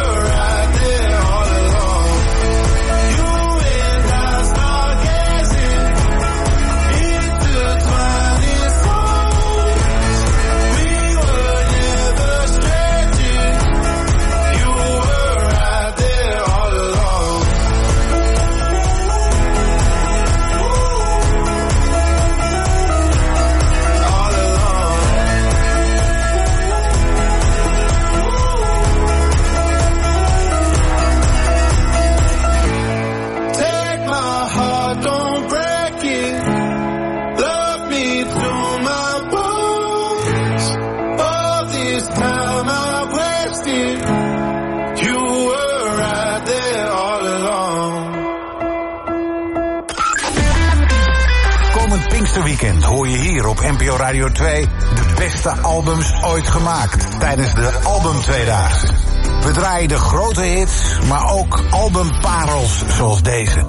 S8: Pinksterweekend hoor je hier op N P O Radio twee de beste albums ooit gemaakt tijdens de Album Tweedaagse. We draaien de grote hits, maar ook albumparels zoals deze.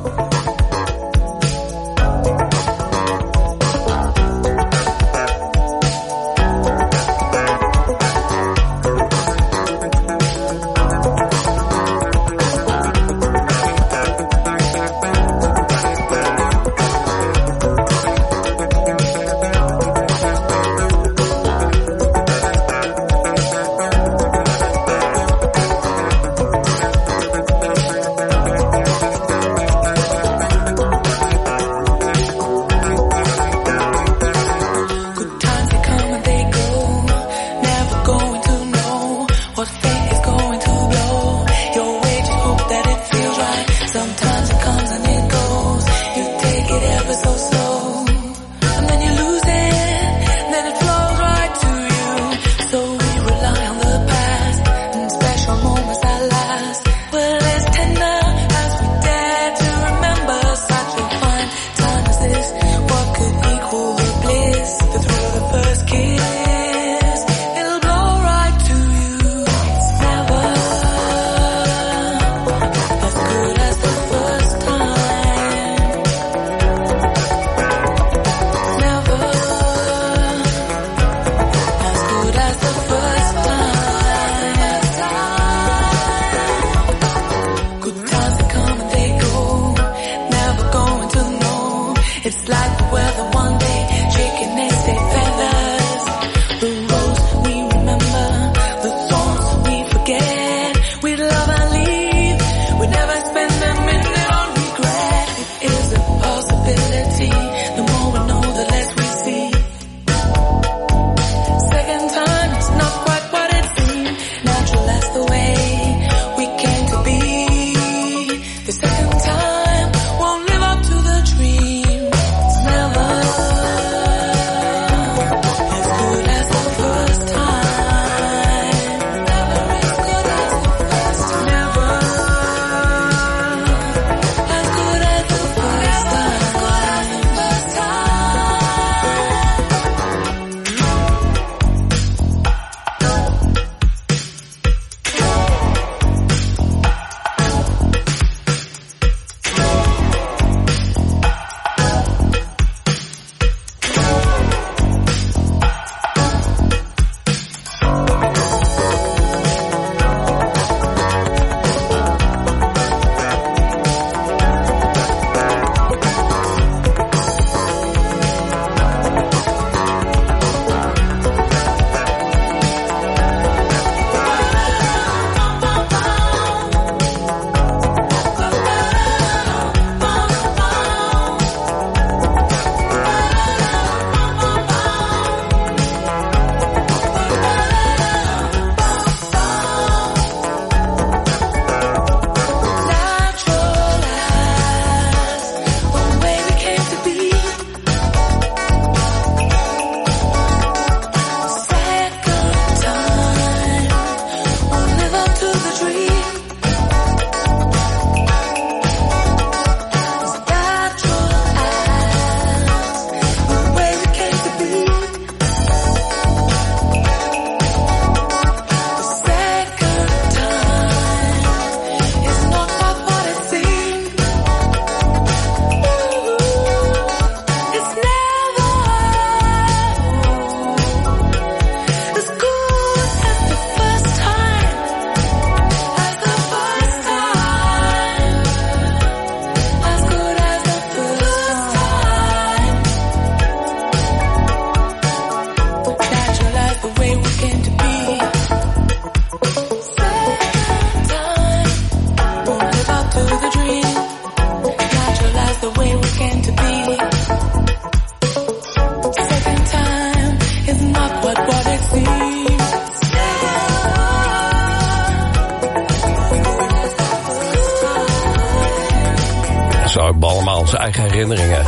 S4: Zo hebben we allemaal onze eigen herinneringen.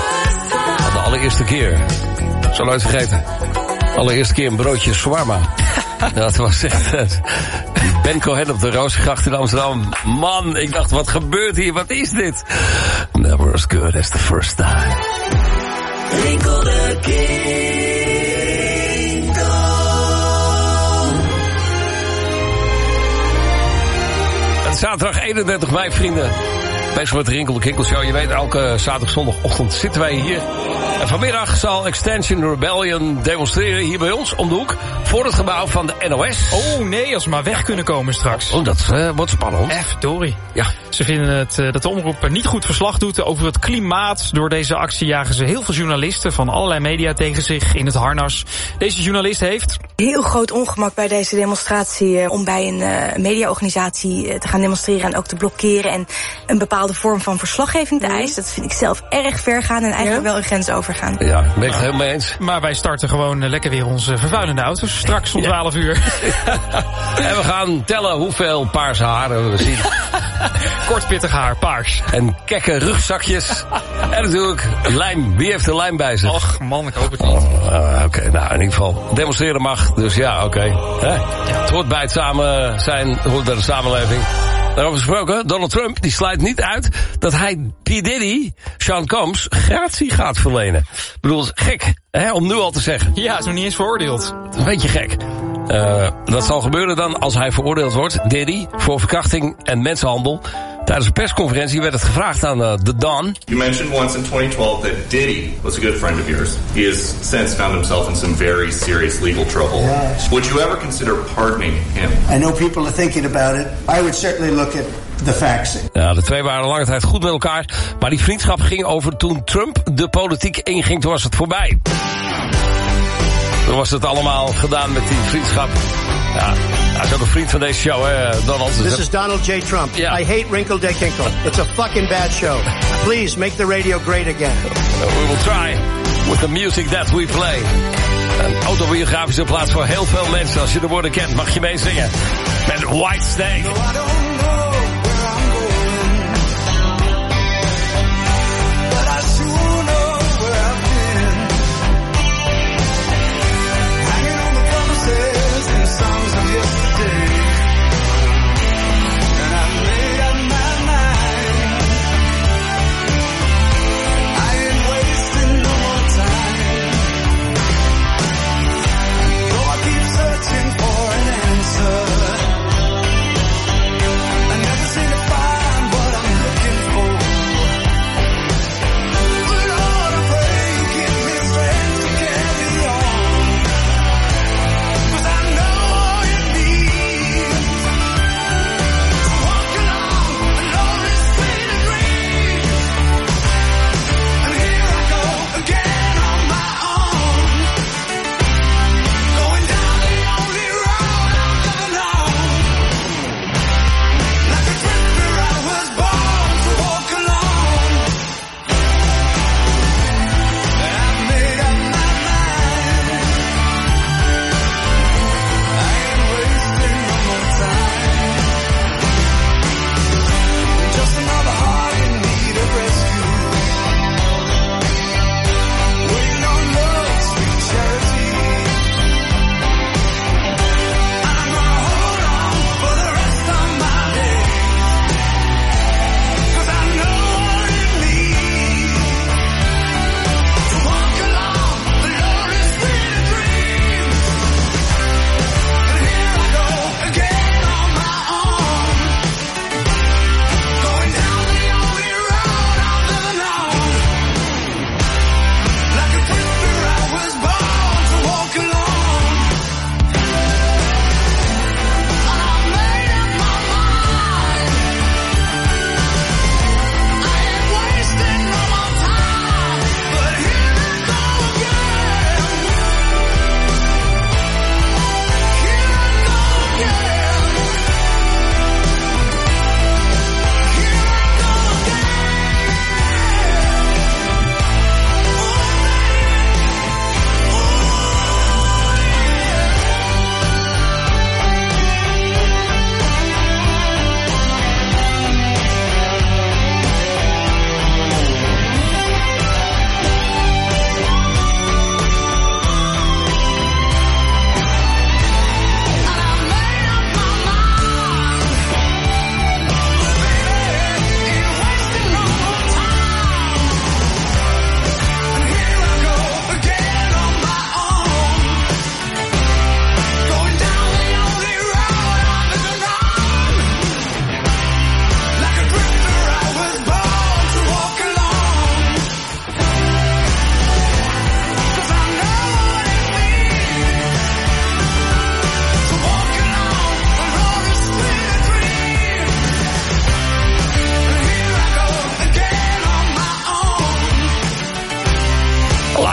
S4: De allereerste keer. Zo nooit vergeten. De allereerste keer een broodje shawarma. Dat was echt... Ben Cohen op de Rozengracht in Amsterdam. Man, ik dacht, wat gebeurt hier? Wat is dit? Never as good as the first time.
S12: Rinkel de Kingdom.
S4: Zaterdag eenendertig mei, vrienden. Bezig met de Rinkel de Kinkel Show. Je weet, elke zaterdag, zondagochtend zitten wij hier. En vanmiddag zal Extinction Rebellion demonstreren hier bij ons om de hoek. Voor het gebouw van de N O S.
S1: Oh nee, als ze maar weg kunnen komen straks.
S4: Oh, dat uh, wordt spannend.
S1: Eh, verdorie.
S4: Ja.
S1: Ze vinden het, uh, dat de omroep niet goed verslag doet over het klimaat. Door deze actie jagen ze heel veel journalisten van allerlei media tegen zich in het harnas. Deze journalist heeft...
S15: heel groot ongemak bij deze demonstratie uh, om bij een uh, mediaorganisatie uh, te gaan demonstreren en ook te blokkeren en een bepaalde vorm van verslaggeving te eisen. Dat vind ik zelf erg ver gaan en eigenlijk ja? wel een grens overgaan.
S4: Ja, ben ik het helemaal mee eens.
S1: Maar wij starten gewoon uh, lekker weer onze vervuilende auto's. Straks om twaalf uur.
S4: En we gaan tellen hoeveel paarse haren we zien.
S1: Kort pittig haar, paars.
S4: En kekke rugzakjes. En natuurlijk lijm. Wie heeft de lijm bij zich?
S1: Och man, ik hoop het niet.
S4: Oh, uh, oké, okay, nou in ieder geval. Demonstreren mag, dus ja, oké. Okay. Ja. Het hoort bij het samen zijn, het hoort bij de samenleving. Daarover gesproken, Donald Trump die sluit niet uit dat hij P. Diddy, Sean Combs, gratie gaat verlenen. Ik bedoel, gek, hè, om nu al te zeggen.
S1: Ja, is nog niet eens veroordeeld.
S4: Een beetje gek. Uh, dat zal gebeuren dan als hij veroordeeld wordt, Diddy, voor verkrachting en mensenhandel. Tijdens een persconferentie werd het gevraagd aan uh, The Don.
S13: You mentioned once in twenty twelve that Diddy was a good friend of yours. He has since found himself in some very serious legal trouble. Yes. Would you ever consider pardoning him?
S16: I know people are thinking about it. I would certainly look at the facts.
S4: Ja, de twee waren lange tijd goed met elkaar. Maar die vriendschap ging over toen Trump de politiek inging. Toen was het voorbij. Toen was het allemaal gedaan met die vriendschap. Ja, hij is ook een vriend van deze show, hè, Donald.
S16: This is Donald J. Trump. Yeah. I hate Wrinkle Day Kinkle. It's a fucking bad show. Please make the radio great again.
S4: We will try with the music that we play. Een autobiografische plaats voor heel veel mensen. Als je de woorden kent, mag je meezingen. Met White Snake.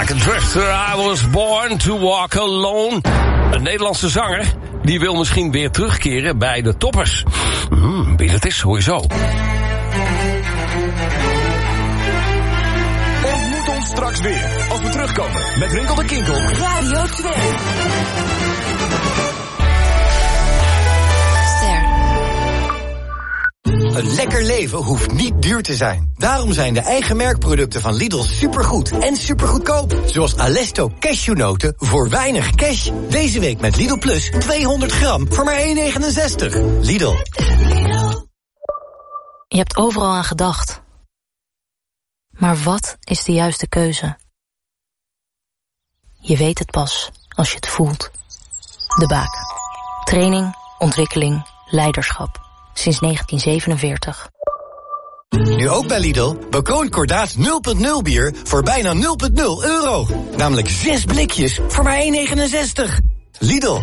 S4: Like a Drifter, I was born to walk alone. Een Nederlandse zanger, die wil misschien weer terugkeren bij de toppers. Hmm, wie dat is, sowieso.
S11: Ontmoet ons straks weer, als we terugkomen met Rinkel de Kinkel.
S12: Radio twee.
S17: Een lekker leven hoeft niet duur te zijn. Daarom zijn de eigen merkproducten van Lidl supergoed en supergoedkoop. Zoals Alesto cashewnoten voor weinig cash. Deze week met Lidl Plus tweehonderd gram voor maar één negenenzestig. Lidl.
S20: Je hebt overal aan gedacht. Maar wat is de juiste keuze? Je weet het pas als je het voelt. De Baak. Training, ontwikkeling, leiderschap. Sinds negentien zevenenveertig.
S17: Nu ook bij Lidl, Bocconi Kordaat nul punt nul bier voor bijna nul punt nul euro. Namelijk zes blikjes voor maar één negenenzestig. Lidl.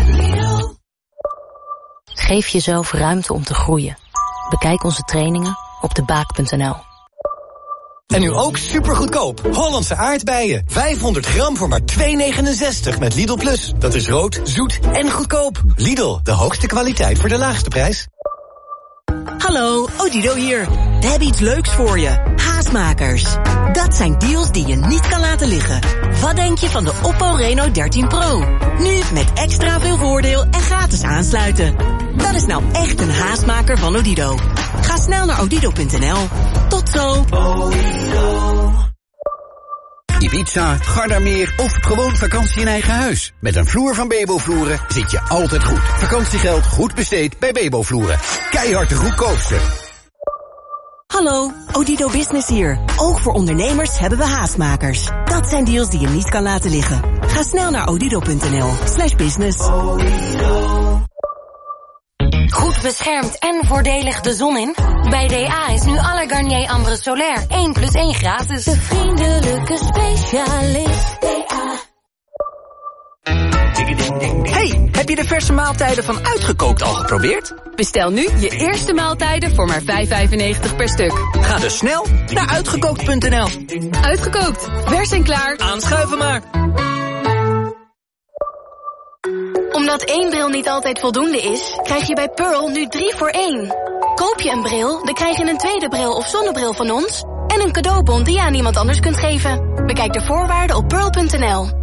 S20: Geef jezelf ruimte om te groeien. Bekijk onze trainingen op de baak punt n l.
S17: En nu ook supergoedkoop. Hollandse aardbeien. vijfhonderd gram voor maar twee negenenzestig met Lidl Plus. Dat is rood, zoet en goedkoop. Lidl, de hoogste kwaliteit voor de laagste prijs.
S24: Hallo, Odido hier. We hebben iets leuks voor je. Haastmakers. Dat zijn deals die je niet kan laten liggen. Wat denk je van de Oppo Reno dertien Pro? Nu met extra veel voordeel en gratis aansluiten. Dat is nou echt een haastmaker van Odido. Ga snel naar odido punt n l. Tot zo. Odido.
S25: Ibiza, Gardameer of gewoon vakantie in eigen huis. Met een vloer van Bebo Vloeren zit je altijd goed. Vakantiegeld goed besteed bij Bebo Vloeren. Keihard de goedkoopste.
S24: Hallo, Odido Business hier. Ook voor ondernemers hebben we haastmakers. Dat zijn deals die je niet kan laten liggen. Ga snel naar odido punt n l slash business.
S19: Goed beschermd en voordelig de zon in? Bij D A is nu alle Garnier Ambre Solaire één plus één gratis.
S9: De vriendelijke specialist. D A.
S24: Hey, heb je de verse maaltijden van Uitgekookt al geprobeerd?
S26: Bestel nu je eerste maaltijden voor maar vijf vijfennegentig per stuk.
S24: Ga dus snel naar uitgekookt punt n l.
S26: Uitgekookt, vers en klaar.
S24: Aanschuiven maar.
S27: Omdat één bril niet altijd voldoende is, krijg je bij Pearl nu drie voor één. Koop je een bril, dan krijg je een tweede bril of zonnebril van ons en een cadeaubon die je aan iemand anders kunt geven. Bekijk de voorwaarden op pearl punt n l.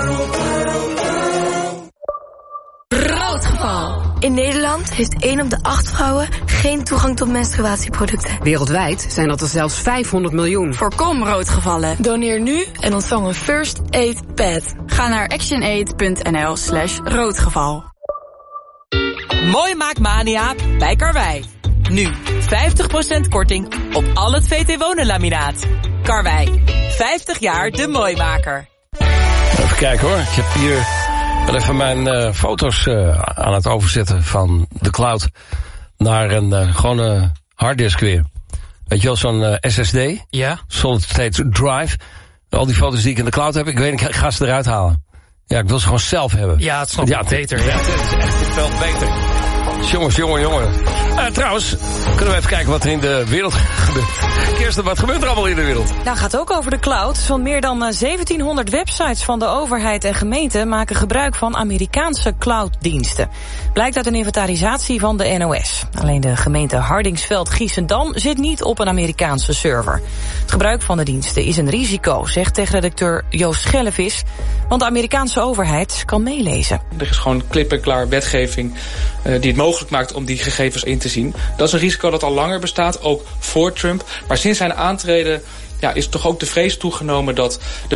S15: Roodgeval. In Nederland heeft één op de acht vrouwen geen toegang tot menstruatieproducten.
S26: Wereldwijd zijn dat er zelfs vijfhonderd miljoen.
S15: Voorkom roodgevallen. Doneer nu en ontvang een First Aid Pad.
S26: Ga naar actionaid punt n l slash roodgeval.
S28: Mooi maakt Mania bij Karwei. Nu vijftig procent korting op al het V T Wonen laminaat. Karwei, vijftig jaar de mooimaker.
S4: Even kijken hoor, ik heb hier wel even mijn uh, foto's uh, aan het overzetten van de cloud naar een uh, gewone harddisk weer. Weet je wel, zo'n uh, S S D?
S1: Ja.
S4: Solid State Drive. Al die foto's die ik in de cloud heb, ik weet, ik ga ze eruit halen. Ja, ik wil ze gewoon zelf hebben.
S1: Ja, het snap ik
S4: ja,
S1: beter.
S4: Ja, het is echt veel beter. Jongens, jongen, jongen. Uh, trouwens, kunnen we even kijken wat er in de wereld gebeurt. Kirsten, wat gebeurt er allemaal in de wereld?
S29: Nou, gaat ook over de cloud. Van meer dan zeventienhonderd websites van de overheid en gemeenten maken gebruik van Amerikaanse clouddiensten. Blijkt uit een inventarisatie van de N O S. Alleen de gemeente Hardingsveld-Giessendam zit niet op een Amerikaanse server. Het gebruik van de diensten is een risico, zegt techredacteur Joost Schellevis. Want de Amerikaanse overheid kan meelezen.
S30: Er is gewoon klip en klaar wetgeving uh, die het mogelijk maakt om die gegevens in te zien. Dat is een risico dat al langer bestaat, ook voor Trump. Maar sinds zijn aantreden ja, is toch ook de vrees toegenomen dat de